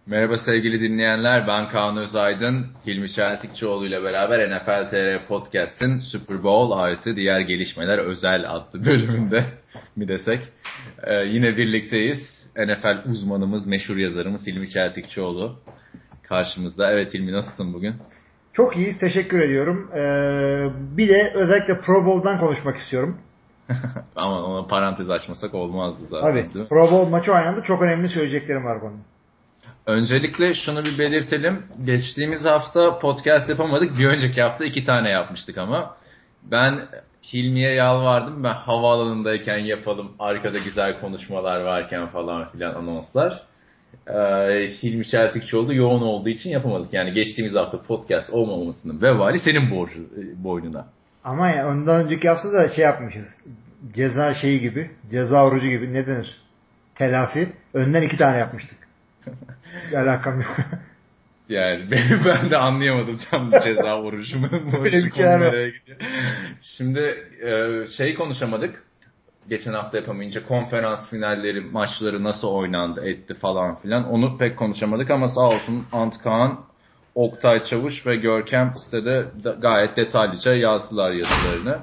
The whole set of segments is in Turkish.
Merhaba sevgili dinleyenler, ben Kaan Özaydın, Hilmi Çeltikçioğlu ile beraber NFL TR Podcast'in Super Bowl artı diğer gelişmeler özel adlı bölümünde mi desek. Yine birlikteyiz. NFL uzmanımız, meşhur yazarımız Hilmi Çeltikçioğlu karşımızda. Evet Hilmi, nasılsın bugün? Çok iyiyiz, teşekkür ediyorum. Bir de özellikle Pro Bowl'dan konuşmak istiyorum. Ama ona parantez açmasak olmazdı Tabii, zaten, değil mi? Pro Bowl maçı oynandı. Çok önemli söyleyeceklerim var bunun. Öncelikle şunu bir belirtelim. Geçtiğimiz hafta podcast yapamadık. Bir önceki hafta 2 tane yapmıştık ama. Ben Hilmi'ye yalvardım. Ben havaalanındayken yapalım. Arkada güzel konuşmalar varken falan filan anonslar. Hilmi Çeltikçioğlu yoğun olduğu için yapamadık. Yani geçtiğimiz hafta podcast olmamasının vebali senin boynuna. Ama ya, ondan önceki hafta da şey yapmışız. Ceza şeyi gibi, ceza orucu gibi ne denir? Telafi. Önden 2 tane yapmıştık. Hiç alakam yok. Yani ben de anlayamadım tam ceza orucumu. Böyle bir Konu şeyler var. nereye gidiyor. Şimdi konuşamadık. Geçen hafta yapamayınca konferans finalleri maçları nasıl oynandı etti falan filan. Onu pek konuşamadık ama sağ olsun Antkan, Oktay Çavuş ve Görkem sitede gayet detaylıca yazdılar yazılarını.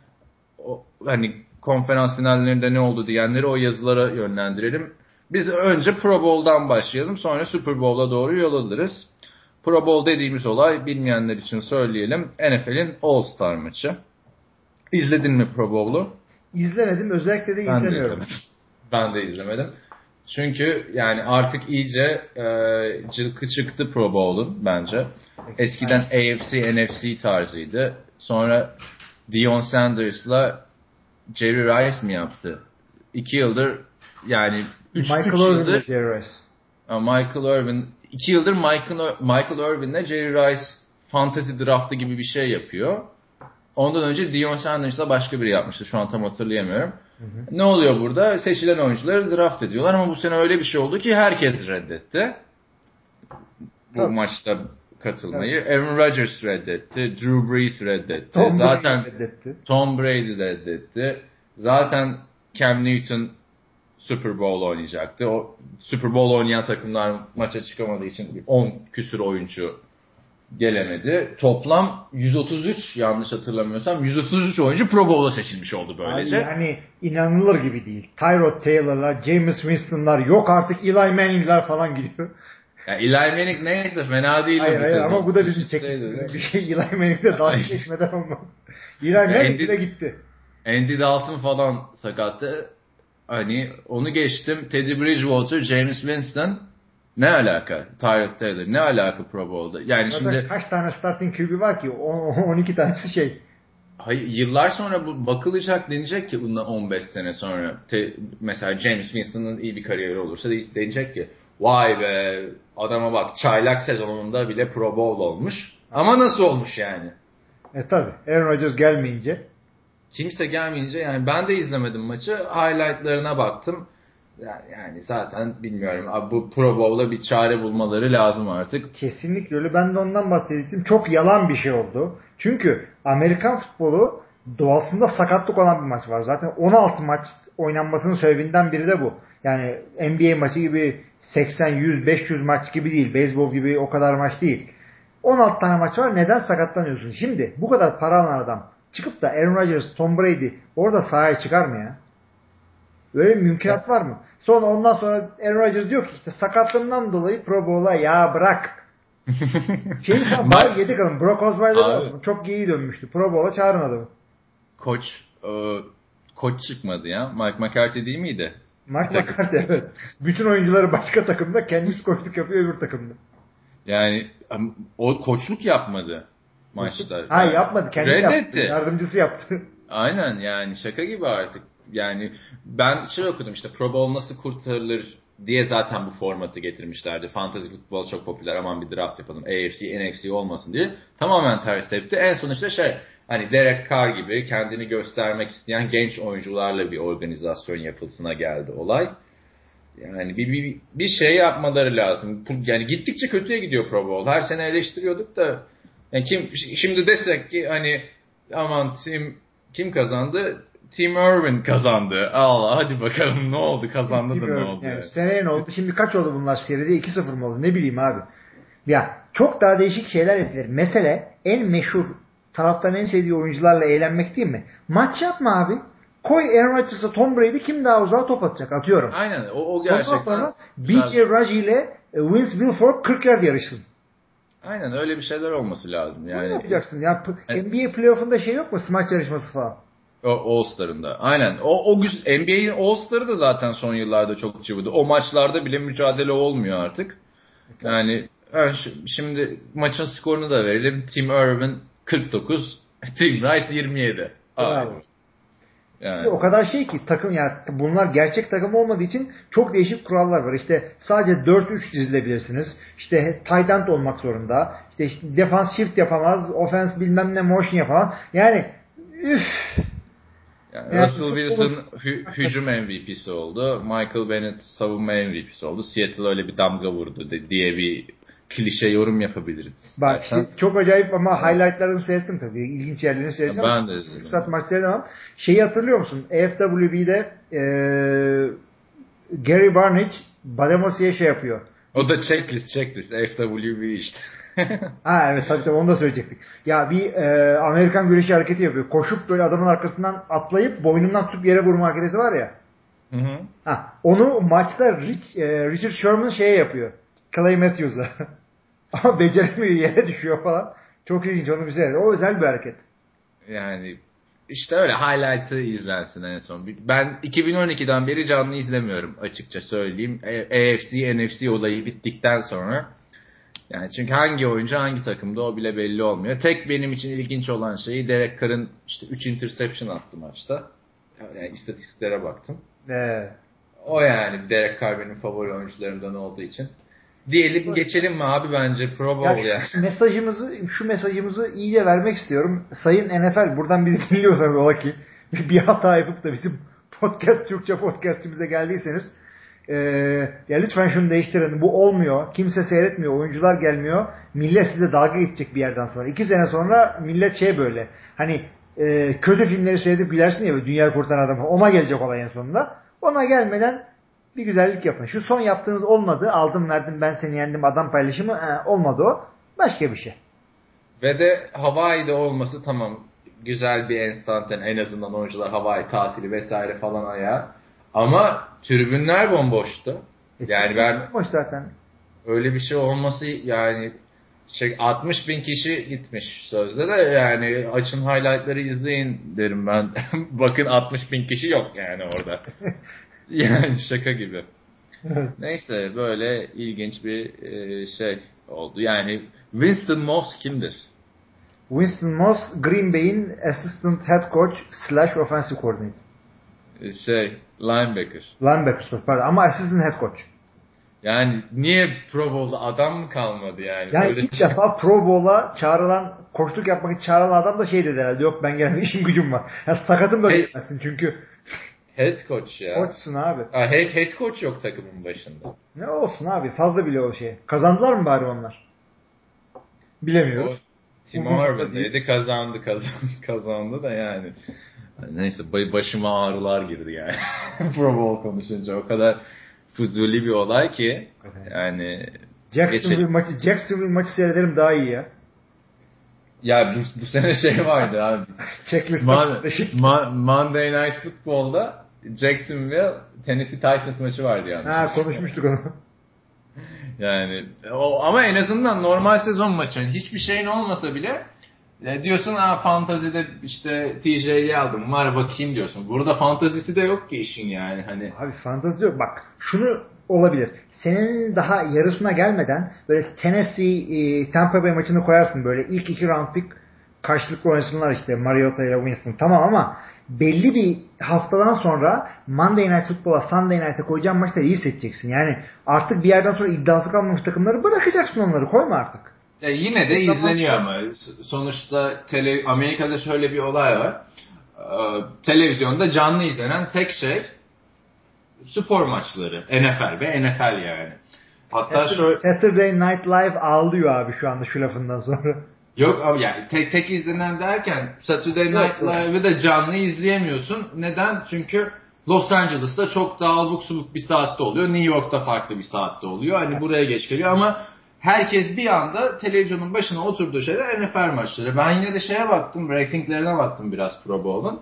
Hani konferans finallerinde ne oldu diyenleri o yazılara yönlendirelim. Biz önce Pro Bowl'dan başlayalım, sonra Super Bowl'a doğru yol alırız. Pro Bowl dediğimiz olay, bilmeyenler için söyleyelim, NFL'in All-Star maçı. İzledin mi Pro Bowl'u? İzlemedim, özellikle de Ben de izlemiyorum. izlemedim. Ben de izlemedim. Çünkü yani artık iyice cılkı çıktı Pro Bowl'un bence. Eskiden Aynen. AFC, NFC tarzıydı. Sonra Deion Sanders'la Jerry Rice mi yaptı? 2 yıldır, yani Michael 3 Irvin ile yıldır Jerry Rice. Michael Irvin, 2 yıldır Michael Irvin'le Jerry Rice fantasy draftı gibi bir şey yapıyor. Ondan önce Deion Sanders'la başka biri yapmıştı. Şu an tam hatırlayamıyorum. Hı hı. Ne oluyor burada? Seçilen oyuncuları draft ediyorlar ama bu sene öyle bir şey oldu ki herkes reddetti bu Tabii. maçta Evet. katılmayı. Aaron Rodgers reddetti. Drew Brees reddetti. Tom Brady Zaten reddetti. Tom Brady reddetti. Zaten Cam Newton Super Bowl oynayacaktı. O Super Bowl oynayan takımlar maça çıkamadığı için 10 küsür oyuncu gelemedi. Toplam 133, yanlış hatırlamıyorsam 133 oyuncu Pro Bowl'a seçilmiş oldu Abi böylece. yani inanılır gibi değil. Tyrod Taylor'lar, Jameis Winston'lar, yok artık Eli Manning'ler falan gidiyor. Yani Eli Manning neyse fena değildi Hayır bu hayır, ama sezon. bu da bizim Düşüşteydi çekiştiğimiz de. bir şey. Eli Manning'le dalga geçmeden olmaz. Eli Ya Manning bile gitti. Andy Dalton falan sakattı. Hani onu geçtim. Teddy Bridgewater, James Winston, ne alaka? Tyrod Taylor ne alaka Pro Bowl'da? Yani Zaten şimdi kaç tane starting QB var ki? 12 tanesi şey. hayır, yıllar sonra bu bakılacak, denecek ki bundan 15 sene sonra mesela James Winston'ın iyi bir kariyeri olursa denecek ki vay be, adama bak, çaylak sezonunda bile Pro Bowl olmuş. Ama nasıl olmuş yani? Tabi. Aaron Rodgers gelmeyince. Kimse gelmeyince, yani ben de izlemedim maçı. Highlightlarına baktım. Yani zaten bilmiyorum. Abi, bu Pro Bowl'a bir çare bulmaları lazım artık. Kesinlikle öyle. Ben de ondan bahsedecektim. Çok yalan bir şey oldu. Çünkü Amerikan futbolu doğasında sakatlık olan bir maç var. Zaten 16 maç oynanmasının sebebinden biri de bu. Yani NBA maçı gibi 80, 100, 500 maç gibi değil. Beyzbol gibi o kadar maç değil. 16 tane maç var. Neden sakatlanıyorsun? Şimdi bu kadar para alan adam çıkıp da Aaron Rodgers, Tom Brady orada sahaya çıkar mı ya? Böyle bir Ya, mümkünat var mı? Ondan sonra Aaron Rodgers diyor ki işte sakatlığımdan dolayı Pro Bowl'a ya bırak. Şeyi falan bari Ma yedik alın. Brock Osweiler'ı da abi, alın. Çok iyi dönmüştü. Pro Bowl'a çağırın adamı. koç koç çıkmadı ya. Mike McCarthy değil miydi? Mike Takım. McCarthy, evet. Bütün oyuncuları başka takımda, kendisi koçluk yapıyor öbür takımda. Yani o koçluk yapmadı Koçluk. maçta. Ha, Yani yapmadı. Kendi yaptı. reddetti. Yardımcısı yaptı. Aynen, yani şaka gibi artık. Yani ben şey okudum, işte Pro Bowl nasıl kurtarılır diye zaten bu formatı getirmişlerdi. Fantasy futbol çok popüler, aman bir draft yapalım, AFC, NFC olmasın diye. Tamamen ters tepti. En son işte hani Derek Carr gibi kendini göstermek isteyen genç oyuncularla bir organizasyon yapılsına geldi olay. Yani bir şey yapmaları lazım. Yani gittikçe kötüye gidiyor Pro Bowl. Her sene eleştiriyorduk da yani şimdi desek ki hani aman kim kazandı? Tim Irwin kazandı. Allah hadi bakalım ne oldu? Kazandı da ne oldu? Yani seneye ne oldu? Şimdi kaç oldu bunlar seride? 2-0 mı oldu? Ne bileyim abi. Ya çok daha değişik şeyler yapılır. Mesele en meşhur taraftarın en sevdiği oyuncularla eğlenmek değil mi? Maç yapma abi. Koy Aaron Rodgers'a Tom Brady kim daha uzağa top atacak? Atıyorum. Aynen o gerçekten. B.J. Raji ile Vince Wilfork 40 yard yarışsın. Aynen öyle bir şeyler olması lazım. Yani, ne yapacaksın? Ya, NBA playoff'unda şey yok mu? Smaç yarışması falan. O All-Star'ında. Aynen. NBA'in All-Star'ı da zaten son yıllarda çok cıvıdı. O maçlarda bile mücadele olmuyor artık. Yani şimdi maçın skorunu da verelim. Tim Irwin 49, Tim Rice 27. Bravo. Yani. O kadar şey ki takım ya bunlar gerçek takım olmadığı için çok değişik kurallar var. İşte sadece 4-3 dizilebilirsiniz. İşte tight end olmak zorunda. İşte defans shift yapamaz. Offense bilmem ne motion yapamaz. Yani Yani Russell Wilson hücum MVP'si oldu. Michael Bennett savunma MVP'si oldu. Seattle öyle bir damga vurdu diye bir klişe yorum yapabiliriz. Bak çok acayip ama highlightlarını seyrettim tabii. İlginç yerlerini seyrettim. Ben de izledim. Fırsat maç seyredemem. Şeyi hatırlıyor musun? AFWB'de Gary Barnidge Bademosi'ye şey yapıyor. O da checklist. AFWB işte. Ha evet tabii onu da söyleyecektik. Ya bir Amerikan güreşi hareketi yapıyor. Koşup böyle adamın arkasından atlayıp boynundan tutup yere vurma hareketi var ya. Hı. Ha, onu maçta Richard Sherman şeye yapıyor. Clay Matthews'a. Ama beceremiyor yere düşüyor falan. Çok ilginç onu bir seyret. O özel bir hareket. Yani işte öyle highlight'ı izlensin en son. Ben 2012'den beri canlı izlemiyorum açıkça söyleyeyim. AFC, NFC olayı bittikten sonra. Yani çünkü hangi oyuncu hangi takımda o bile belli olmuyor. Tek benim için ilginç olan şey Derek Carr'ın işte 3 interception attı maçta. Yani istatistiklere baktım. O yani Derek Carr benim favori oyuncularımdan olduğu için. Diyelim geçelim mi abi bence Pro Bowl ya. Şu mesajımızı iyice vermek istiyorum. Sayın NFL buradan bizi dinliyorsanız ola ki bir hata yapıp da bizim Türkçe podcastimize geldiyseniz ya lütfen şunu değiştirin. Bu olmuyor. Kimse seyretmiyor. Oyuncular gelmiyor. Millet size dalga geçecek bir yerden sonra. 2 sene sonra millet şey böyle. Hani kötü filmleri seyredip gülersin ya böyle dünyayı kurtaran adam. Ona gelecek olay en sonunda. Ona gelmeden bir güzellik yapın. Şu son yaptığınız olmadı. Aldım verdim ben seni yendim adam paylaşımı. Olmadı o. Başka bir şey. Ve de Hawaii'de olması tamam. Güzel bir enstanten. En azından oyuncular Hawaii tatili vesaire falan ayağa. Ama tribünler bomboştu. Yani ben bomboş zaten. Öyle bir şey olması yani 60 bin kişi gitmiş sözde de yani açın highlightları izleyin derim ben. Bakın 60 bin kişi yok yani orada. Yani şaka gibi. Neyse böyle ilginç bir şey oldu. Yani Winston Moss kimdir? Winston Moss Green Bay'in assistant head coach / offensive coordinator. Linebacker. Linebacker pardon ama assistant head coach. Yani niye Pro Bowl'da adam mı kalmadı yani? Yani öyle ilk defa Pro Bowl'a çağrılan, koçluk yapmak için çağrılan adam da şey dedi herhalde. Yok ben gelmem işim gücüm var. Ya sakatım da gelmezsin çünkü. Head coach ya. Koçsun abi. Head coach yok takımın başında. Ne olsun abi fazla bile o şey. Kazandılar mı bari onlar? Bilemiyoruz. Tim Irwin'deydi kazandı da yani. Neyse başıma ağrılar girdi yani. Pro Bowl konuşunca o kadar fuzuli bir olay ki yani Jacksonville maçı seyrederim daha iyi ya. Ya bu sene şey vardı abi. Checklist Monday Night Football'da Jacksonville Tennessee Titans maçı vardı yani. Konuşmuştuk onu. Yani ama en azından normal sezon maçı. Yani hiçbir şeyin olmasa bile diyorsun fantazide işte TJ'yi aldım var bakayım diyorsun. Burada fantazisi de yok ki işin yani. Hani. Abi fantazi yok. Bak şunu olabilir. Senenin daha yarısına gelmeden böyle Tennessee Tampa Bay maçını koyarsın böyle ilk 2 round pick karşılıklı oynasınlar işte Mariota ile Winston. Tamam ama belli bir haftadan sonra Monday Night Football'a Sunday Night'a koyacağın maçta iyi seçeceksin. Yani artık bir yerden sonra iddiası kalmamış takımları bırakacaksın onları. Koyma artık. Yine de izleniyor ama. Sonuçta Amerika'da şöyle bir olay var. Televizyonda canlı izlenen tek şey spor maçları. NFL ve NFL yani. Hatta Saturday Night Live ağlıyor abi şu anda şu lafından sonra. Yok ama yani tek izlenen derken Saturday Night Live'ı da canlı izleyemiyorsun. Neden? Çünkü Los Angeles'ta çok daha abuk subuk bir saatte oluyor. New York'ta farklı bir saatte oluyor. Hani buraya geç geliyor ama herkes bir anda televizyonun başına oturduğu şeyler NFL maçları. Ben yine de şeye baktım, ratinglerine baktım biraz Pro Bowl'un.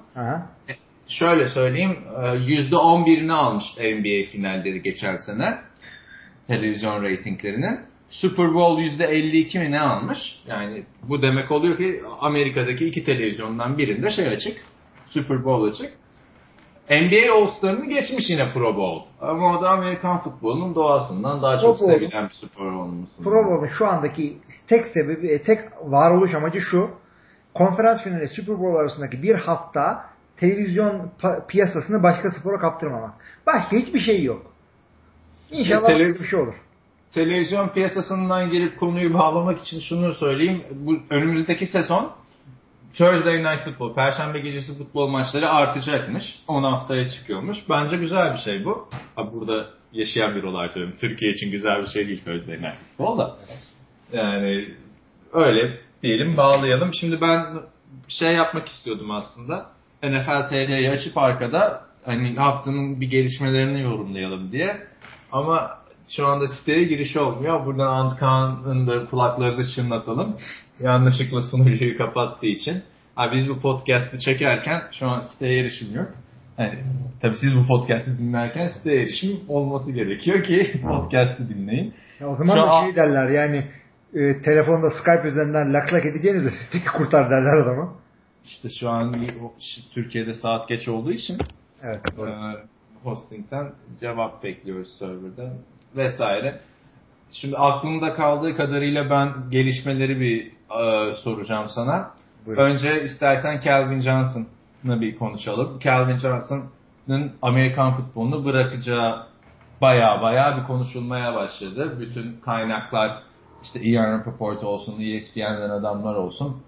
Şöyle söyleyeyim, %11'ini almış NBA finalleri geçen sene televizyon ratinglerinin. Super Bowl %52 mi ne almış? Yani bu demek oluyor ki Amerika'daki iki televizyondan birinde şey açık, Super Bowl açık. NBA All-Star'ını geçmiş yine Pro Bowl. Ama o da Amerikan futbolunun doğasından daha çok sevilen bir spor olmasından. Pro Bowl'un şu andaki tek sebebi, tek varoluş amacı şu. Konferans finali Super Bowl arasındaki bir hafta televizyon piyasasını başka spora kaptırmamak. Başka hiçbir şey yok. İnşallah bir şey olur. Televizyon piyasasından gelip konuyu bağlamak için şunu söyleyeyim. Bu önümüzdeki sezon Thursday Night Football, Perşembe gecesi futbol maçları artacakmış. 10 haftaya çıkıyormuş. Bence güzel bir şey bu. Burada yaşayan bir olarak söylüyorum. Türkiye için güzel bir şey değil Thursday Night Football da. Yani öyle diyelim, bağlayalım. Şimdi ben şey yapmak istiyordum aslında. NFL TR'yi açıp arkada hani haftanın bir gelişmelerini yorumlayalım diye. Ama şu anda siteye giriş olmuyor. Buradan Antkan'ın da kulaklarını çınlatalım. Yanlışlıkla sunucuyu kapattığı için. Biz bu podcast'ı çekerken şu an siteye erişim yok. Yani, tabii siz bu podcast'ı dinlerken siteye erişim olması gerekiyor ki podcast'ı dinleyin. O zaman şu da şey derler yani telefonda Skype üzerinden lak lak edeceğinizde siteyi kurtar derler o zaman. İşte şu an Türkiye'de saat geç olduğu için evet, hosting'den cevap bekliyoruz server'dan vesaire. Şimdi aklımda kaldığı kadarıyla ben gelişmeleri bir soracağım sana. Buyurun. Önce istersen Calvin Johnson'ı bir konuşalım. Calvin Johnson'ın Amerikan futbolunu bırakacağı baya bir konuşulmaya başladı. Bütün kaynaklar işte Ian Rapoport olsun, ESPN'den adamlar olsun.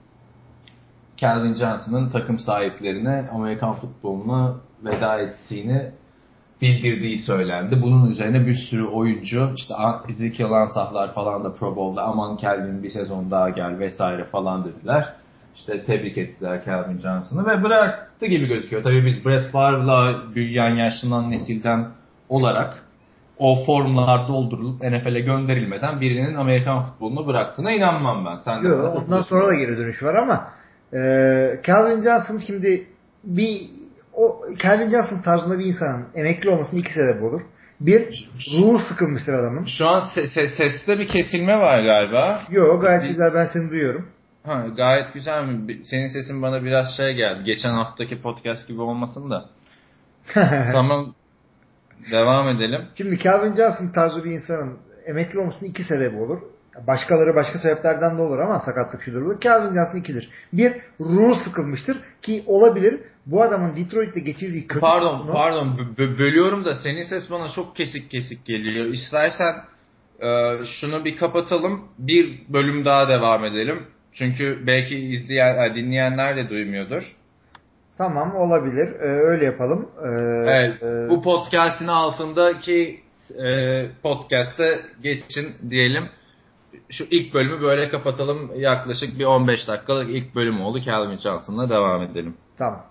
Calvin Johnson'ın takım sahiplerine Amerikan futboluna veda ettiğini bildirdiği söylendi. Bunun üzerine bir sürü oyuncu, işte Ezekiel Ansahlar falan da Pro Bowl'da aman Calvin bir sezon daha gel vesaire falan dediler. İşte tebrik ettiler Calvin Johnson'ı ve bıraktı gibi gözüküyor. Tabii biz Brett Favre'la büyüyen yaşlanan nesilden olarak o formlar doldurulup NFL'e gönderilmeden birinin Amerikan futbolunu bıraktığına inanmam ben. Yok, ondan sonra da geri dönüş var ama Calvin Johnson şimdi Calvin Johnson tarzında bir insanın emekli olmasının iki sebebi olur. Bir, ruhu sıkılmıştır adamın. Şu an seste bir kesilme var galiba. Yok, gayet güzel, ben seni duyuyorum. Gayet güzel mi? Senin sesin bana biraz şey geldi. Geçen haftaki podcast gibi olmasın da. Tamam. Devam edelim. Şimdi Calvin Johnson tarzı bir insanın emekli olmasının iki sebebi olur. Başkaları başka sebeplerden de olur ama sakatlık şudur bu. Calvin Johnson ikidir. Bir, ruhu sıkılmıştır ki olabilir. Bu adamın Detroit'te geçirdiği kötü... Pardon bölüyorum da senin ses bana çok kesik geliyor. İstersen şunu bir kapatalım. Bir bölüm daha devam edelim. Çünkü belki dinleyenler de duymuyordur. Tamam, olabilir. Öyle yapalım. Evet. Bu podcast'in altındaki podcast'e geçin diyelim. Şu ilk bölümü böyle kapatalım. Yaklaşık bir 15 dakikalık ilk bölüm oldu. Calvin Johnson'la devam edelim. Tamam.